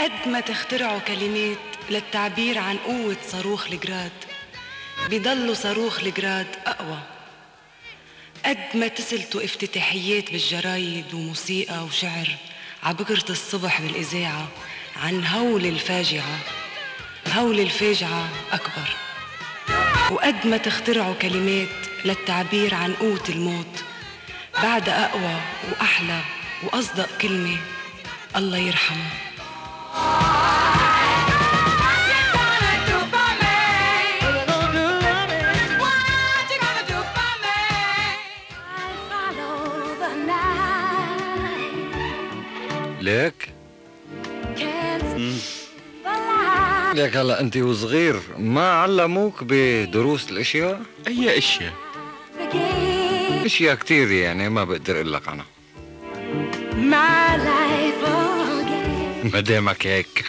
قد ما تخترعوا كلمات للتعبير عن قوة صاروخ الجراد، بيضلوا صاروخ الجراد أقوى. قد ما تسلتوا افتتاحيات بالجرايد وموسيقى وشعر عبكرة الصبح بالإذاعة عن هول الفاجعة، هول الفاجعة أكبر. وقد ما تخترعوا كلمات للتعبير عن قوة الموت، بعد أقوى وأحلى وأصدق كلمة، الله يرحمه. ليك ليك هلا انت وصغير ما علموك بدروس الاشياء؟ اي اشياء؟ اشياء كتير يعني ما بقدر اقول لك عنها. ما دامك هيك.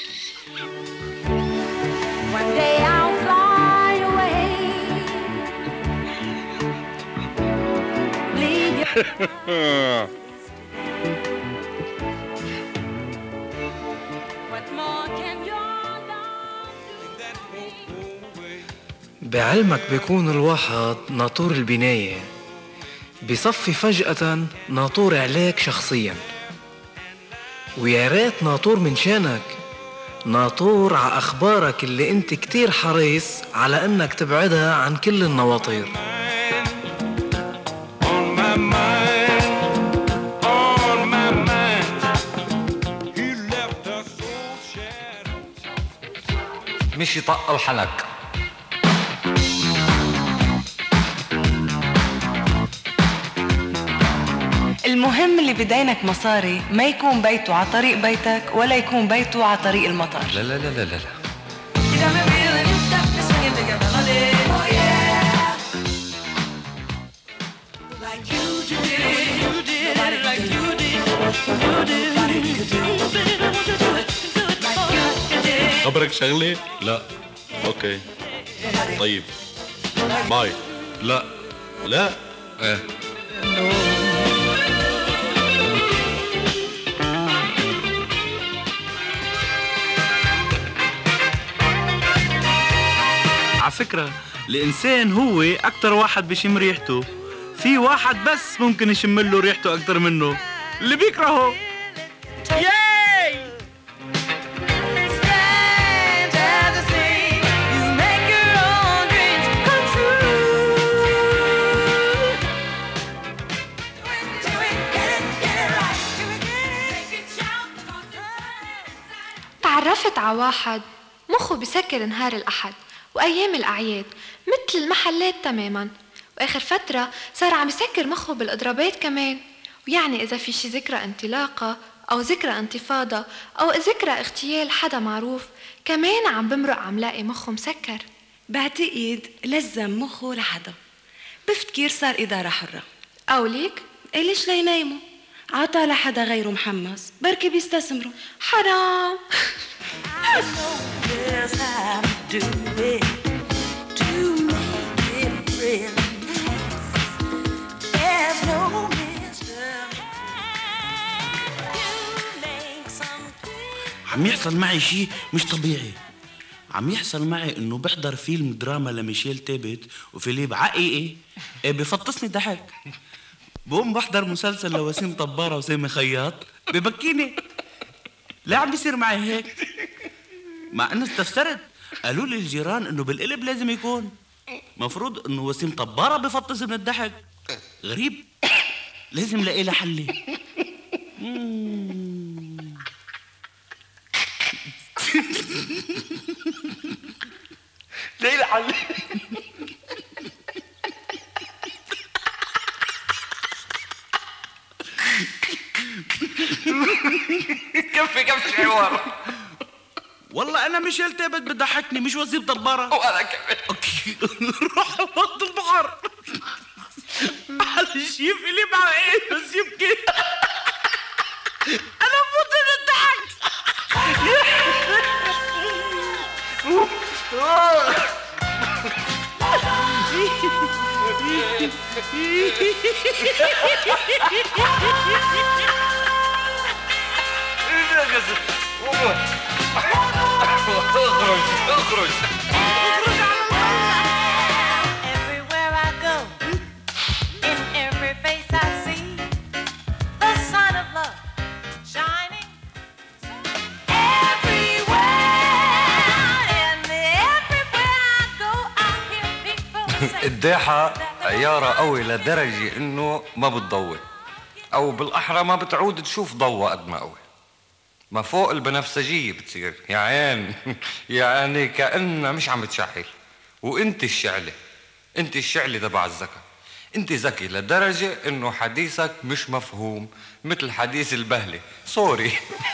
بعلمك بيكون الواحد ناطور البناية، بصفي فجأة ناطور عليك شخصيا، ويا ريت ناطور من شانك، ناطور ع أخبارك اللي انت كتير حريص على انك تبعدها عن كل النواطير. مش يطق الحنك. المهم اللي بدينك مصاري ما يكون بيته على طريق بيتك ولا يكون بيته على طريق المطار. لا لا لا لا لا. خبرك شغلة؟ لا. اوكي طيب باي. لا لا ايه على فكرة الإنسان هو أكتر واحد بيشم ريحته، في واحد بس ممكن يشم له ريحته أكتر منه، اللي بيكرهه. ياي تعرفت على واحد مخه بسكر نهار الأحد وأيام الأعياد مثل المحلات تماماً، وآخر فترة صار عم يسكر مخه بالإضرابات كمان. ويعني إذا في شي ذكرى انطلاقة أو ذكرى انتفاضة أو ذكرى اغتيال حدا معروف كمان عم بمرق عم لاقي مخه مسكر. بعتقد لزم مخه لحدا، بفتكر صار إدارة حرة. أو ليك؟ ليش لا ينايموا؟ عطى لحدا غيره محمس بركي بيستثمروا. حرام. عم يحصل معي شيء مش طبيعي. عم يحصل معي انه بحضر فيلم دراما لميشيل تيبت وفيليب عقيقي بفطسني ضحك. بقوم بحضر مسلسل لوسيم طبارة وسامي خياط ببكيني. ليه عم بيصير معي هيك؟ مع انه استفسرت قالوا لي الجيران انه بالقلب لازم يكون مفروض انه وسيم طبارة بفطس من الضحك. غريب، لازم لاقي له حل. لاقي له حل. كفي حوار. والله انا مش التبت بتضحكني مش وسيم طبارة. وانا كمان. اوكي روح وقت البحر على الشيف اللي مع ايه بس يبكي. انا بموت من الضحك. اخرج Everywhere I go, in every face I see, the sun of love shining everywhere, and everywhere I go, I hear people say. الداحة عيارة قوي لدرجة انه ما بتضوي، او بالاحرى ما بتعود تشوف ضوء قد ما قوي، ما فوق البنفسجية بتصير يا عين. يعني كأنها مش عم بتشعل. وانت الشعلة، انت الشعلة تبع الذكاء، انت ذكي لدرجة انه حديثك مش مفهوم مثل حديث البهلة. سوري.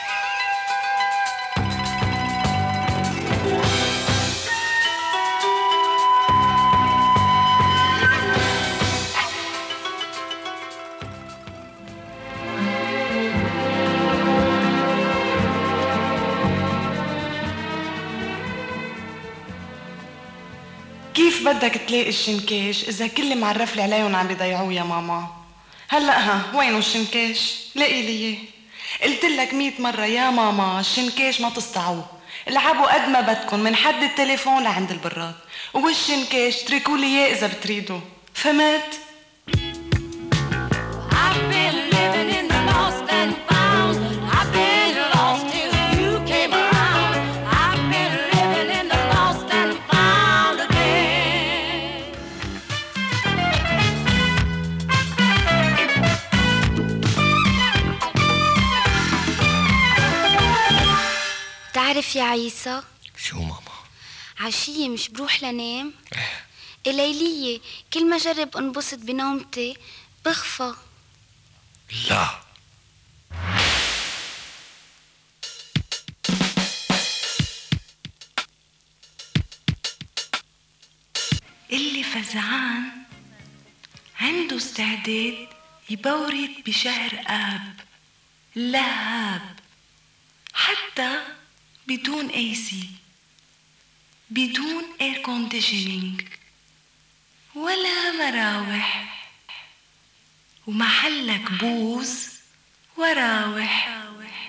كيف بدك تلاقي الشنكاش إذا كل اللي معرفلي عليهم عم بيضيعوه يا ماما؟ هلأ وينو الشنكاش؟ لاقي لي إياه. قلت لك 100 مرة يا ماما الشنكاش ما تصطعوه، العبوا قد ما بدكن من حد التليفون لعند البراد، والشنكاش تركوا لي إياه إذا بتريدوا، فهمت؟ I've been living in the lost and found. I've been lost till you came around. I've been living in the lost and found again. تعرف يا عيسى، شو ماما؟ عشية مش بروح لنام؟ ليلية كل ما جرب انبسط بنومتي بخفى. لا اللي فزعان عنده استعداد يبورد بشهر آب لهاب، حتى بدون AC، بدون اير كونديشنينج ولا مراوح، ومحلك بوز وراوح.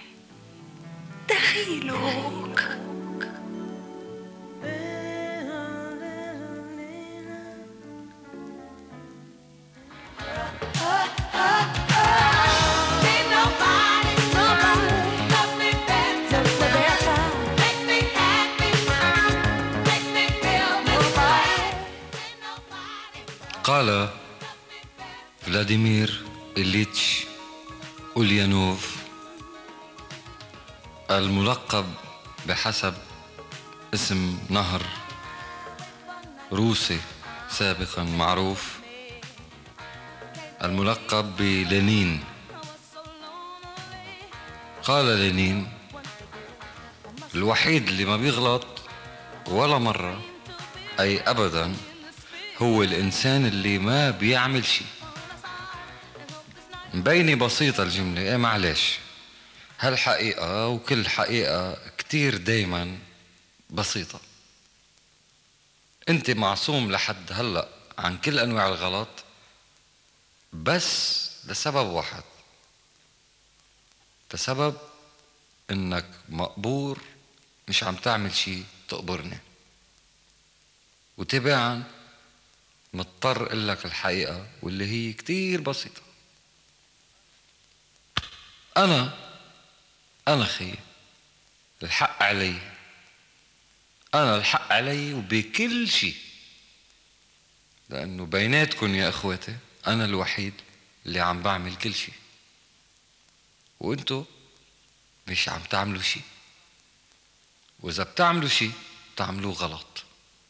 دخيلوك Ain't nobody, loves me better, makes me happy, makes me feel this way. Ain't nobody. قال فلاديمير إليتش أوليانوف الملقب بحسب اسم نهر روسي سابقا معروف، الملقب بلينين. قال لينين الوحيد اللي ما بيغلط ولا مرة أي أبدا هو الإنسان اللي ما بيعمل شيء. مبينة بسيطة الجملة، ايه معلش هالحقيقة وكل حقيقة كتير دايما بسيطة. انت معصوم لحد هلأ عن كل أنواع الغلط بس لسبب واحد، لسبب انك مقبور مش عم تعمل شي تقبرني، وتبعا مضطر قلك الحقيقة واللي هي كتير بسيطة. أنا خي الحق علي، أنا الحق علي وبكل شي، لأنه بيناتكن يا أخواتي أنا الوحيد اللي عم بعمل كل شي، وإنتو مش عم تعملوا شي، وإذا بتعملوا شي بتعملوه غلط.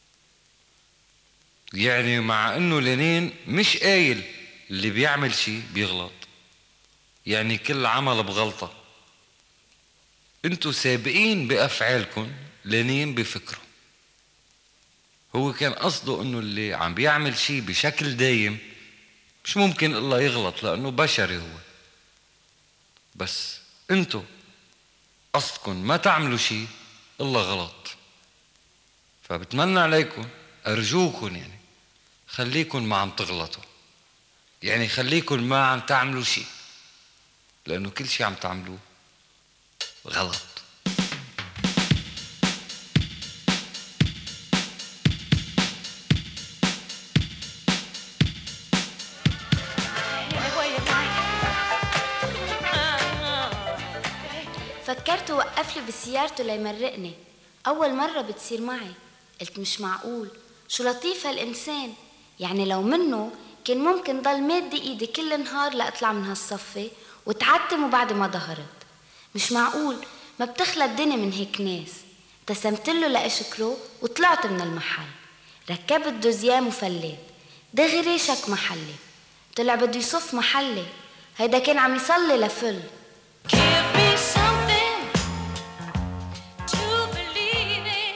يعني مع إنه لينين مش قايل اللي بيعمل شي بيغلط، يعني كل عمل بغلطة. انتو سابقين بأفعالكم، لينين بفكره. هو كان قصده انه اللي عم بيعمل شي بشكل دايم مش ممكن الله يغلط لأنه بشري هو، بس انتو قصدكم ما تعملوا شي الله غلط. فبتمنى عليكم أرجوكم يعني خليكم ما عم تغلطوا، يعني خليكم ما عم تعملوا شي، لأنه كل شي عم تعملوه غلط. خليته وقف لي بسيارته ليمرقني. أول مرة بتصير معي. قلت مش معقول، شو لطيف هالإنسان. يعني لو منه كان ممكن ضل مادي إيدي كل نهار لأطلع من هالصفة وتعتم وبعد ما ظهرت. مش معقول، ما بتخلى الدنيا من هيك ناس. ابتسمت له لأشكره وطلعت من المحل. ركبت دوزيام وفليت. دغري شك محلي، طلع بده يصف محلي. هيدا كان عم يصلي لفل. Give me something to believe in.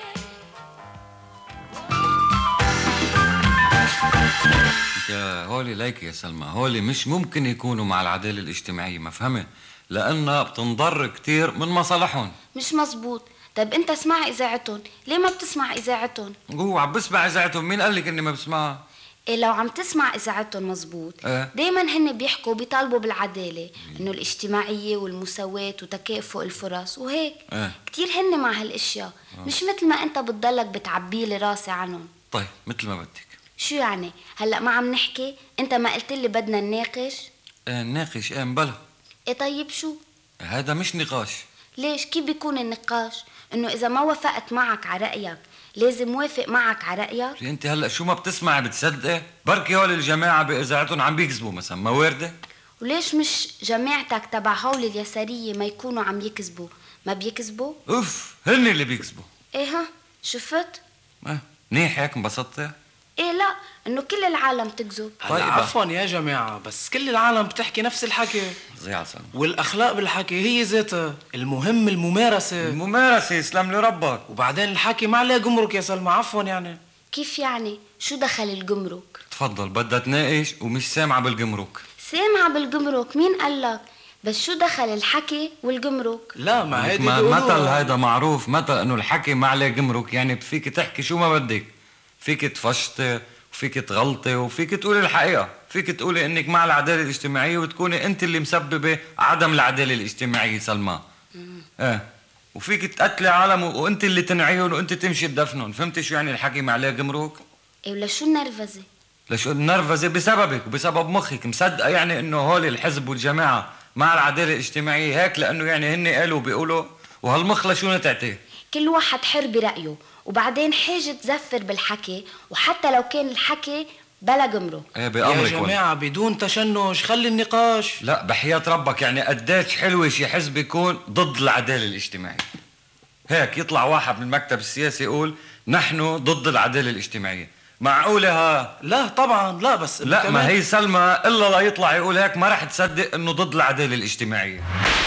هولي ليك يا سلمى، هولي مش ممكن يكونوا مع العدالة الاجتماعية، مفهمة؟ لأنها بتنضر كتير من مصالحهم. مش مزبوط. طيب انت اسمع اذاعتهم، ليه ما بتسمع اذاعتهم؟ هو عم بسمع إذاعتهم، مين قال لك إني ما بسمعها؟ إيه لو عم تسمع اذاعتهم مزبوط. إيه؟ دايما هن بيحكوا بيطالبوا بالعدالة، انه الاجتماعية والمساواة وتكافؤ الفرص وهيك. إيه؟ كتير هن مع هالاشياء. مش مثل ما انت بتضلك بتعبيلي راسي عنهم. طيب مثل ما بدك. شو يعني؟ هلأ ما عم نحكي؟ انت ما قلت لي بدنا نناقش؟ ناقش بلا. ايه طيب شو؟ هذا مش نقاش. ليش؟ كيف بيكون النقاش؟ انه اذا ما وافقت معك على رأيك لازم وافق معك على رأيك؟ انت هلا شو ما بتسمعي بتصدقي؟ بركي هول الجماعة بإذاعتهم عم بيكذبوا مثلا، ما واردة؟ وليش مش جماعتك تبع هول اليسارية ما يكونوا عم يكذبوا؟ ما بيكذبوا؟ اوف، هن اللي بيكذبوا. ايه ها؟ شفت؟ منيح هيك انبسطتي؟ ايه لا، انه كل العالم تكذب. طيب عفوا يا جماعة، بس كل العالم بتحكي نفس الحكي. زي عسل. والأخلاق بالحكي هي ذاتها، المهم الممارسة. الممارسة يسلم لي ربك. وبعدين الحكي ما عليه جمرك يا سلمى، عفوا يعني. كيف يعني؟ شو دخل الجمرك؟ تفضل، بدها تناقش ومش سامعة بالجمرك. سامعة بالجمرك، مين قالك؟ بس شو دخل الحكي والجمرك؟ لا ما هيدي مثل هيدا معروف، مثل انه الحكي ما عليه جمرك، يعني فيك تحكي شو ما بدك، فيك تفشطي وفيك تغلطي وفيك تقولي الحقيقة، فيك تقولي انك مع العدالة الاجتماعية وتكوني انت اللي مسببة عدم العدالة الاجتماعية سلمى. وفيك تقتلي عالم وانت اللي تنعيهم وانت تمشي تدفنهم. فهمتي شو يعني الحكي ما عليه جمرك؟ ايه ولا شو النرفزة؟ لشو النرفزة؟ بسببك وبسبب مخك، مصدقة يعني انه هول الحزب والجماعة مع العدالة الاجتماعية هيك لانه يعني هن قالوا بيقولوا، وهالمخ لشو نتعتي؟ كل واحد حر برأيه، وبعدين حاجة تزفر بالحكي، وحتى لو كان الحكي بلا جمرك. ايه بأمرك يا جماعة بدون تشنج، خلي النقاش. لا بحياة ربك، يعني قديش حلوة شي حزب يكون ضد العدالة الاجتماعية. هيك يطلع واحد من المكتب السياسي يقول نحن ضد العدالة الاجتماعية، معقولة ها؟ لا طبعا لا، بس لا ما هي سلمى إلا لا يطلع يقول هيك ما رح تصدق انه ضد العدالة الاجتماعية.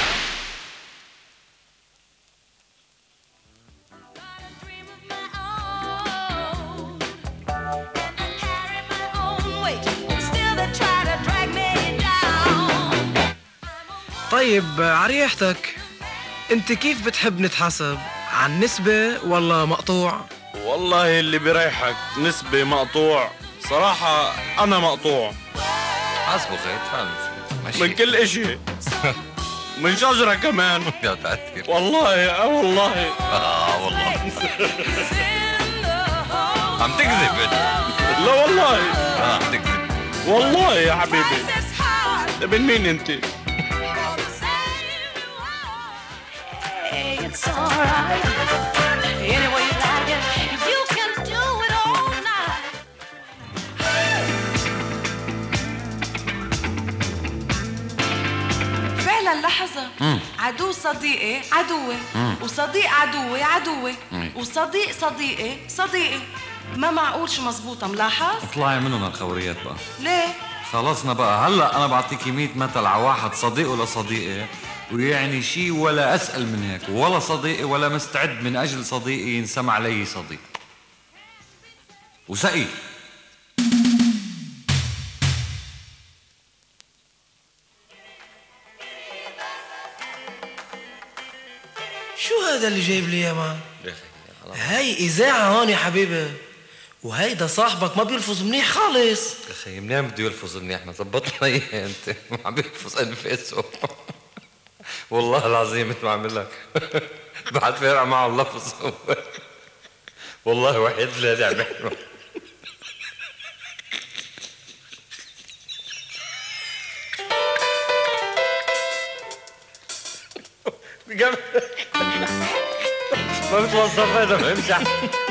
طيب عريحتك، انت كيف بتحب نتحاسب؟ عن نسبة ولا مقطوع؟ والله اللي بريحك، نسبة مقطوع. صراحة أنا مقطوع حاسبه خيط فعلا من كل إشي من شجرة كمان. يا تأثير والله والله والله عم تكذب انت. لا والله عم تكذب والله يا حبيبي. ابن مين انت؟ It's alright, any way you like it, you can do it all night. فعلا لحظة، عدو صديقي عدوي، وصديق عدوي عدوي، وصديق صديقي صديقي. ما معقول شو مزبوطة، ملاحظ؟ اطلعي منهم هالخوريات بقى. ليه؟ خلصنا بقى. هلا انا بعطيكي 100 مثل على واحد صديقه لصديقي، ويعني شي ولا اسأل من هيك، ولا صديقي ولا مستعد من اجل صديقي ينسمع علي صديق وسقي. شو هذا اللي جايب لي يا مان؟ هاي إذاعة هون يا حبيبي، وهيدا صاحبك ما بيلفظ منيح خالص. يا اخي منين بده يلفظ منيح؟ ما ظبط لي انت ما عم بيلفظ انفاسه. والله العظيم مثل ما عم لك بعد فارق معه اللفظ. والله وحيد لا لعبه حلوه. بجنب ما بتوظف هذا امشي.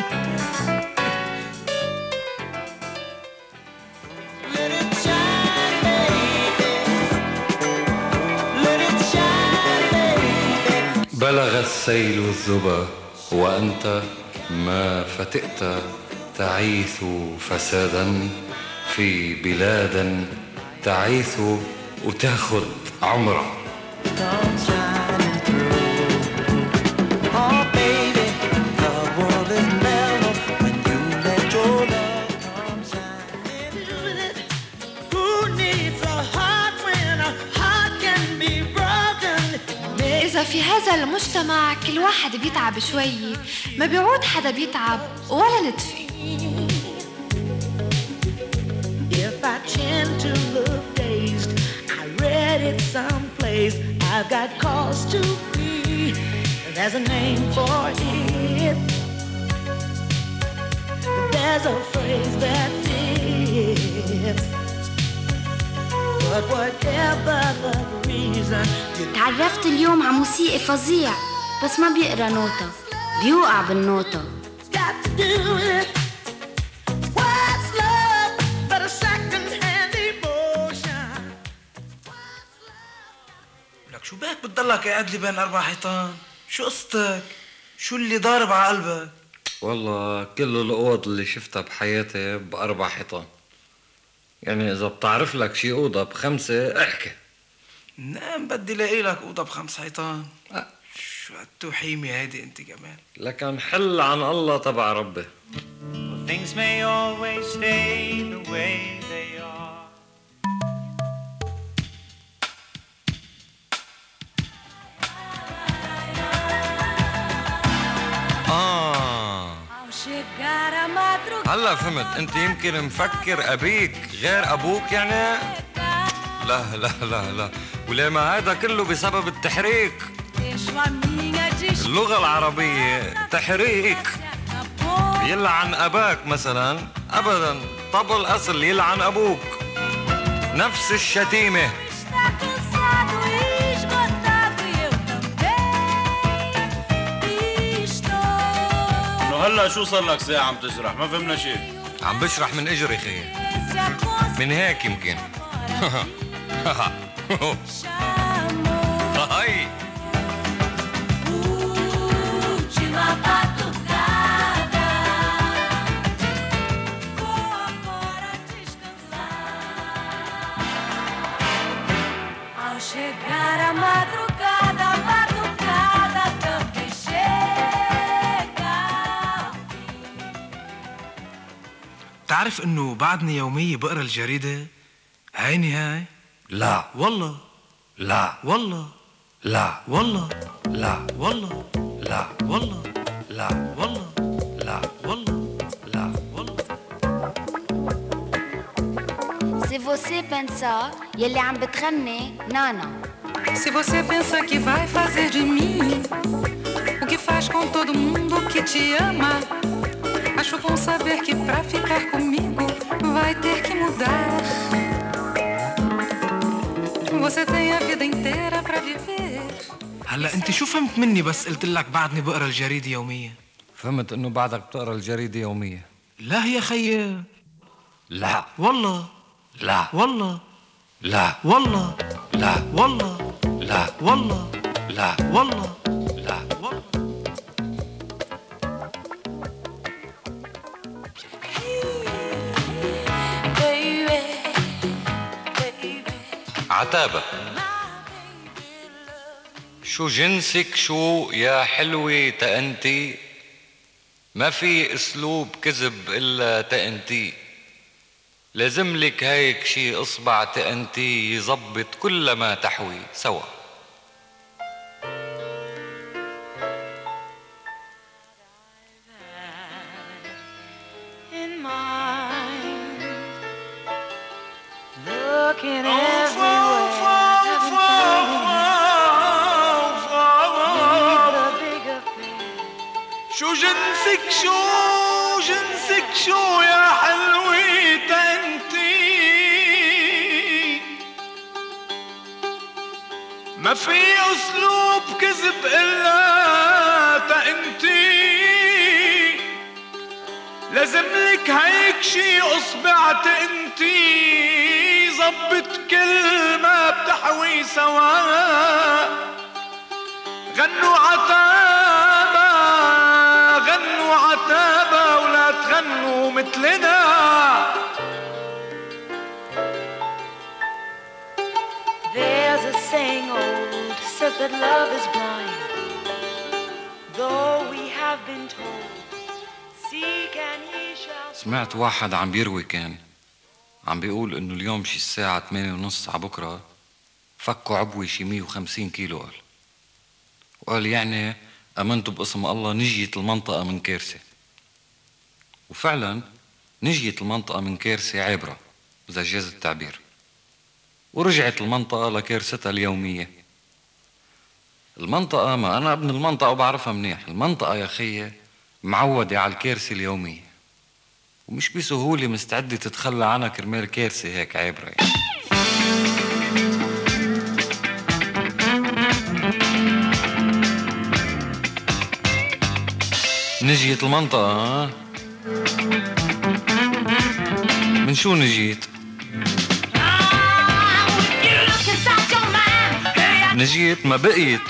بلغ السيل الزبا وأنت ما فتئت تعيث فسادا في بلاد تعيث وتاخد عمره. إذا في هذا المجتمع كل واحد بيتعب شوي، ما بيعود حدا بيتعب ولا نتفي. If I tend to look dazed, I read it someplace. I've got cause to be. There's a name for it. There's a phrase that fits. But whatever the reason. تعرفت اليوم على موسيقي فظيع بس ما بيقرا نوتة، بيوقع بالنوتة. Got to do it. What's love but a second-hand emotion? لك شو بك بتضلك قاعد لي بين 4 حيطان؟ شو قصتك؟ شو اللي ضارب على قلبك؟ والله كل الأوض اللي شفتها بحياتي ب4 حيطان. يعني إذا بتعرف لك شي أوضة ب5 احكي. نعم بدي لاقي لك أوضة ب5 حيطان. شو هالتوحيمة هيدي أنت كمان؟ لكن حل عن الله تبع ربي. Things may always stay the way they are. هلا فهمت. انت يمكن مفكر ابيك غير ابوك يعني. لا لا لا لا، ولما هذا كله بسبب التحريك. اللغة العربية تحريك. يلعن اباك مثلا ابدا، طب الاصل يلعن ابوك. نفس الشتيمة. هلا شو صار لك ساعة عم تشرح؟ ما فهمنا شيء. عم بشرح من اجري خيي، من هيك يمكن. هاي تعرف انه بعدني يومية بقرا الجريدة؟ عيني هاي. لا والله. لا والله. لا والله. لا والله. لا والله. لا والله. لا والله. لا والله. سي فوسي بنسا يلي عم بتغني نانا. Se você pensa que vai fazer de mim o que faz com todo mundo que te ama, acho bom saber que pra ficar comigo vai ter que mudar. Você tem a vida inteira pra viver. هلا انت شو فهمت مني بس قلت لك بعدني بقرا الجريدة يوميا؟ فهمت انه بعدك بتقرا الجريدة يوميا. لا يا خيي. لا والله. لا والله. لا والله. لا والله. لا والله. لا والله. لا. عتابة. شو جنسك شو يا حلوة تأنتي، ما في اسلوب كذب الا تأنتي، لازم لك هيك شي اصبع تأنتي يزبط كل ما تحوي سوا. شو جنسك شو يا حلوة انتي، ما في اسلوب كذب الا حتى انتي لازملك هيك شي اصبعت انتي ظبط كل ما بتحوي سوا غنوا عتابة غنوا عتابة ولا تغنوا مثلنا There's a saying old says that love is blind. Though we have been told, seek and ye shall. سمعت واحد عم بيروي كان عم بيقول انه اليوم شي الساعة 8:30 على بكرة فكوا عبوي شي 150 كيلو وقال يعني امنتوا باسم الله نجيت المنطقة من كارثة. وفعلا نجيت المنطقة من كارثة عبرة اذا جاز التعبير، ورجعت المنطقة لكارثتها اليومية. المنطقة ما أنا ابن المنطقة وبعرفها منيح، المنطقة يا خيي معودة على الكارثة اليومية ومش بسهولة مستعدة تتخلى عنها كرمال كارثة هيك عبرة يعني. نجيت المنطقة من شو نجيت؟ نجيت ما بقيت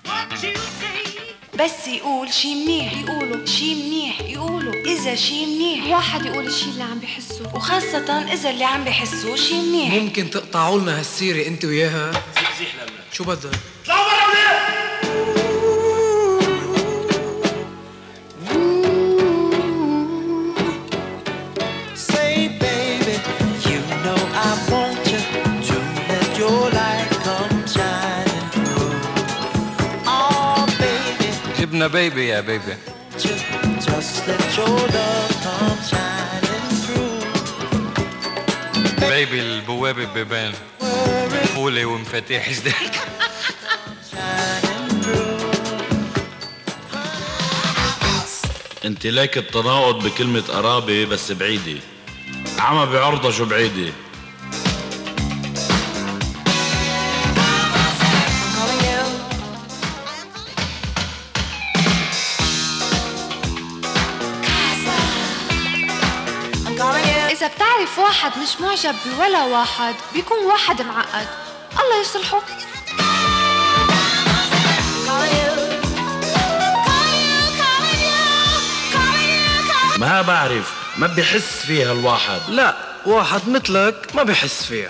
بس يقول شي منيح يقولوا شي منيح يقولوا إذا شي منيح واحد يقول الشي اللي عم بيحسه وخاصة إذا اللي عم بيحسه شي منيح. ممكن تقطعوا لنا هالسيرة انت وياها؟ زيح لنا شو بدك؟ اطلعوا برا وليه Say, baby, you know I want you to let your light come shining through. Oh, baby, جبنا بيبي يا بيبي just let your love come shining through. بيبي البوابة ببيبان فولة ومفاتيح جديد. انت لك التناقض بكلمة قرابة بس بعيدة، عمى بعرضة شو بعيدة. إذا بتعرف واحد مش معجب بولا واحد بيكون واحد معقد، الله يصلحه. ما بعرف، ما بحس فيها الواحد. لا، واحد مثلك ما بحس فيها.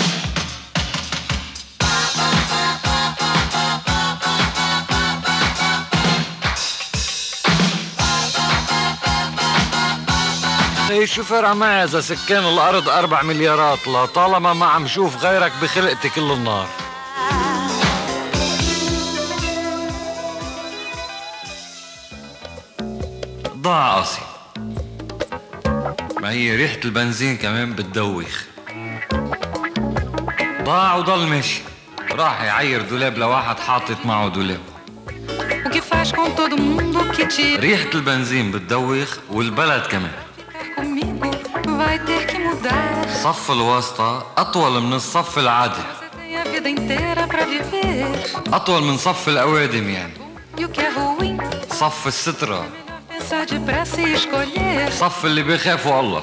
شو فرق معي اذا سكان الارض 4 مليارات لطالما ما عم شوف غيرك بخلقتي كل النهار. ضاع قاسي، ما هي ريحة البنزين كمان بتدوخ. ضاع وضل ماشي، راح يعير دولاب لواحد حاطط معه دولاب. O que faz com todo mundo que te ريحة البنزين بتدوخ والبلد كمان. comigo vai ter que mudar. صف الواسطة أطول من الصف العادي، Você tem a vida inteira pra viver. أطول من صف الأوادم يعني. E o que é ruim, صف السترة، pensar depressa e escolher. صف اللي بيخافوا الله.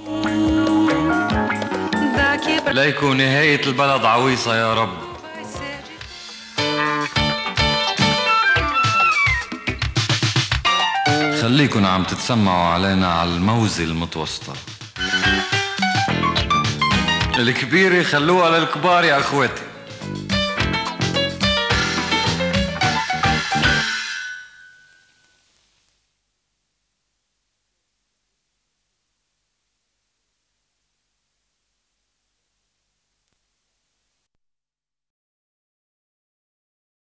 Daqui pra ليكون نهاية البلد عويصة يا رب. vai ser خليكن عم تتسمعوا علينا على الموزة المتوسطة. الكبيرة خلوها للكبار يا أخواتي.